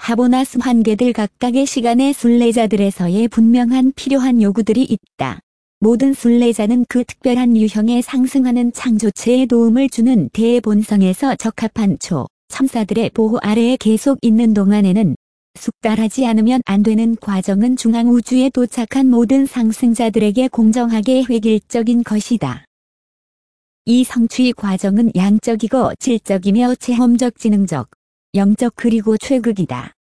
하보나스 환계들 각각의 시간의 순례자들에서의 분명한 필요한 요구들이 있다. 모든 순례자는 그 특별한 유형에 상승하는 창조체에 도움을 주는 대본성에서 적합한 첨사들의 보호 아래에 계속 있는 동안에는 숙달하지 않으면 안 되는 과정은 중앙우주에 도착한 모든 상승자들에게 공정하게 획일적인 것이다. 이 성취 과정은 양적이고 질적이며 체험적, 지능적, 영적 그리고 최극이다.